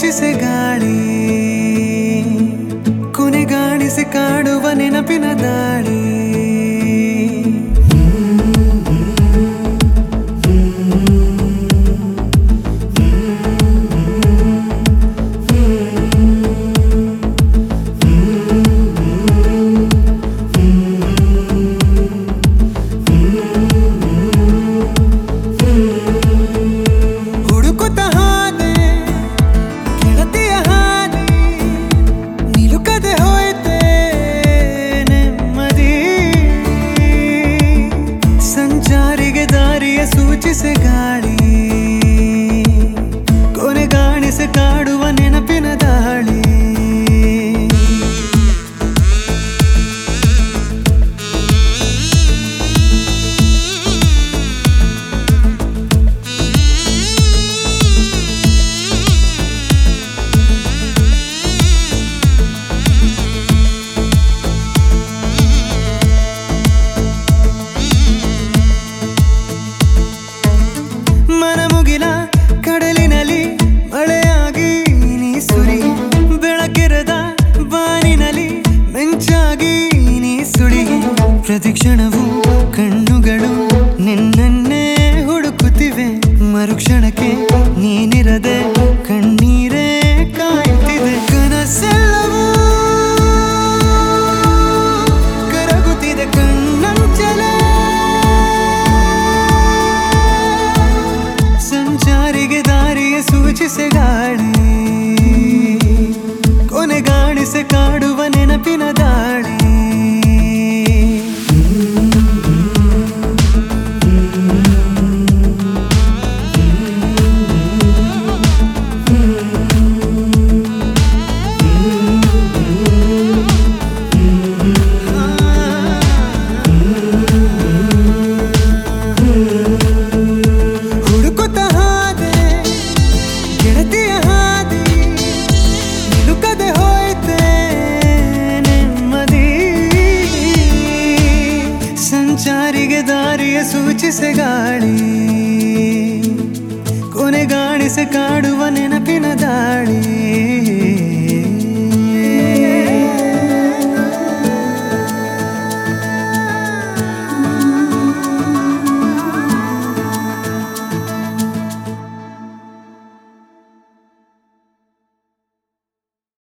ಸೂಚಿಸೆ ಗಾಳಿ ಕೊನೆಗಾಣಿಸಿ ಕಾಡುವ ನೆನಪಿನ ದಾಳಿ ಸೂಚಿಸೆ ಗಾಳಿ ಕೊನೆಗಾಣಿಸಿ ಕಾಡುವ ನೆನಪಿನ ದಾಳಿ ಮನಮುಗಿಲ ಕಡಲಿನಲ್ಲಿ ಮಳೆಯಾಗಿ ನೀ ಸುರಿ ಬೆಳಕಿರದ ಬಾನಿನಲ್ಲಿ ಮಿಂಚಾಗಿ ನೀ ಸುಳಿ ಪ್ರತಿಕ್ಷಣವು ಕಣ್ಣುಗಳು ನಿನ್ನನ್ನೇ ಹುಡುಕುತ್ತಿವೆ ಮರುಕ್ಷಣಕ್ಕೆ ನೀನಿರದೆ ಕಣ್ಣೀರೇ ಕಾಯುತ್ತಿದೆ ಕನಸೆಲ್ಲವೂ ಕರಗುತ್ತಿದೆ ಕಣ್ಣಂಚಲೇ ಸಂಚಾರಿಗೆ ದಾರಿಯ ಸೂಚಿಸೆ ಗಾಳಿ ಕೊನೆಗಾಣಿಸಿ ಕಾಡುವ ನೆನಪಿನ ದಾಳಿ ಸಂಚಾರಿಗೆ ದಾರಿಯ ಸೂಚಿಸೆ ಗಾಳಿ ಕೊನೆಗಾಣಿಸಿ ಕಾಡುವ ನೆನಪಿನ ದಾಳಿ